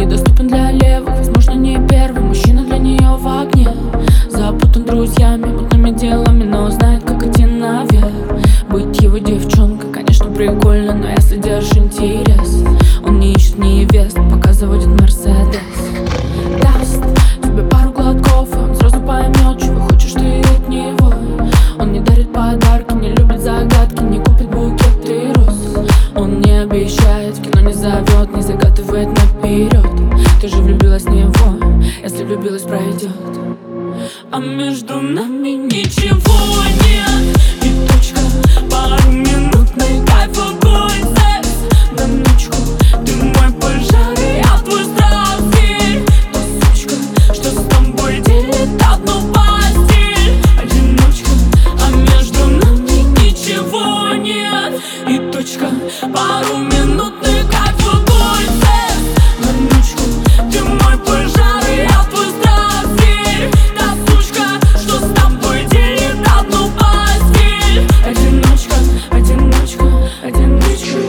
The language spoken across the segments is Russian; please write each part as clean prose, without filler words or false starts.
недоступен для левых, возможно, не первый мужчина для нее в огне. Запутан друзьями, мутными делами, но знает, как идти наверх. Быть его девчонкой, конечно, прикольно, но если держишь интерес, он не ищет невест, пока заводит Мерседес. Даст тебе пару глотков, и он сразу поймет, чего хочешь ты от него. Он не дарит подарки, не любит загадки, не купит букет и роз. Он не обещает, в кино не зовет, не загадывает наперед. Ты же влюбилась в него, если влюбилась, пройдет. А между нами ничего нет. И точка, пару-минутный кайф, огонь, секс на ночку. Ты мой пожар, и я твой страстный. Та сучка, что с тобой делит одну постель. Одиночка, а между нами ничего нет. И точка, пару-минутный кайф, огонь, секс на ночку. Ты мой пожар, и я твой страстный. Та сучка, что с тобой делит одну постель. Одиночка, одиночка, одиночка.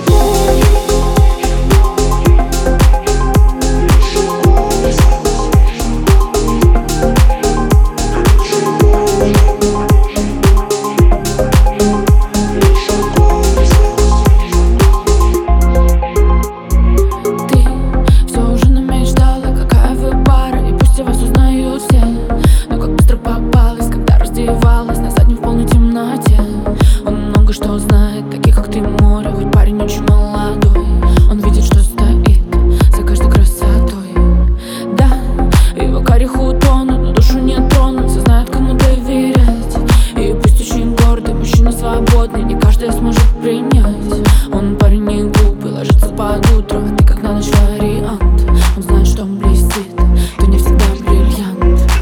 На заднем в полной темноте. Он много что знает, таких как ты море. Хоть парень очень молодой, он видит, что стоит за каждой красотой. Да, его карих утонут, но душу не тронут. Все знают, кому доверять. И пусть очень гордый, мужчина свободный, не каждый сможет принять. Он парень не глупый, ложится под утро, а ты как на ночь вариант. Он знает, что он блестит, то не всегда бриллиант.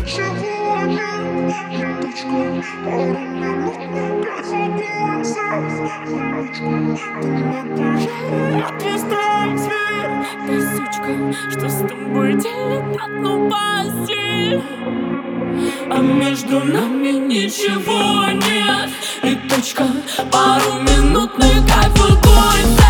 Та сучка, что с тобой делит одну постель. А между нами ничего нет. И точка, пару-минутный кайф, огонь.